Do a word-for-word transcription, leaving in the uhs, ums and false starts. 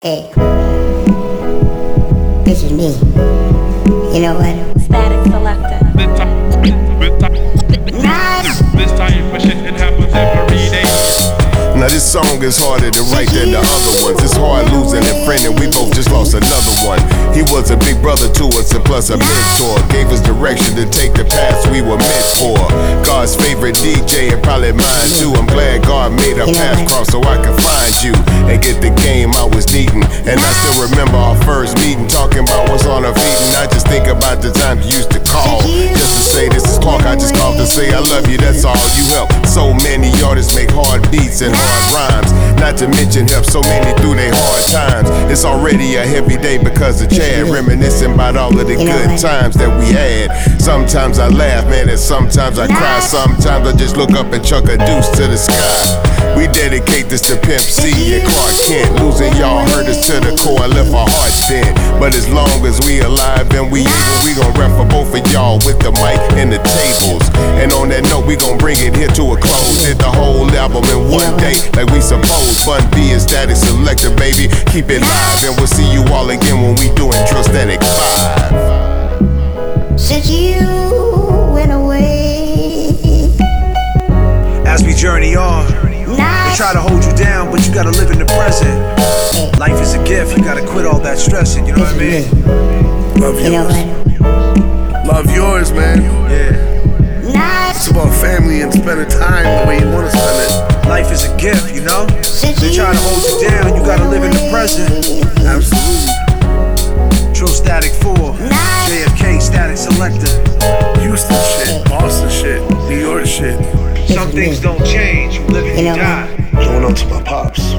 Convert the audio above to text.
Hey, this is me. You know what? Static Selector. Nice. This type of shit, it happens every day. Now this song is harder to write than the other ones. It's hard losing a friend and we both just lost another one. He was a big brother to us and plus a mentor. Gave us direction to take the path we were meant for. God's favorite D J and probably mine too. I'm glad God made our paths cross so I could find you and get the game I was needing. And I still remember our first meeting talking about what's on our feet. And I just think about the times you used to call just to say this is Clark. I just called to say I love you, that's all. You help so many artists make hard beats and hard rhymes, not to mention help so many through their hard times. It's already a heavy day because of Chad, reminiscing about all of the good times that we had. Sometimes I laugh, man, and sometimes I cry. Sometimes I just look up and chuck a deuce to the sky. We dedicate this to Pimp C and Clark Kent. Losing y'all hurt us to the core and left our hearts dead. But as long as we alive and we able, we gon' rap for both of y'all with the mic and the tables. And on that note, we gon' bring it here to a close. Hit the whole album in one day, like we supposed. Fun B and Static Selector, baby. Keep it live, and we'll see you all again when we doing Drill Static five. Since you went away, as we journey on, they try to hold you down, but you gotta live in the present. Life is a gift, you gotta quit all that stressing, you know what I mean? Love you know yours. what? Love yours, man. Yeah. Nice. It's about family and spending time the way you wanna spend it. Life is a gift, you know? They try to hold you down, you gotta live in the present. Absolutely. True Static four, J F K Static Selector. Houston shit, Boston shit, New York shit. Some things don't change, you live and You you know die. Going out to my pops.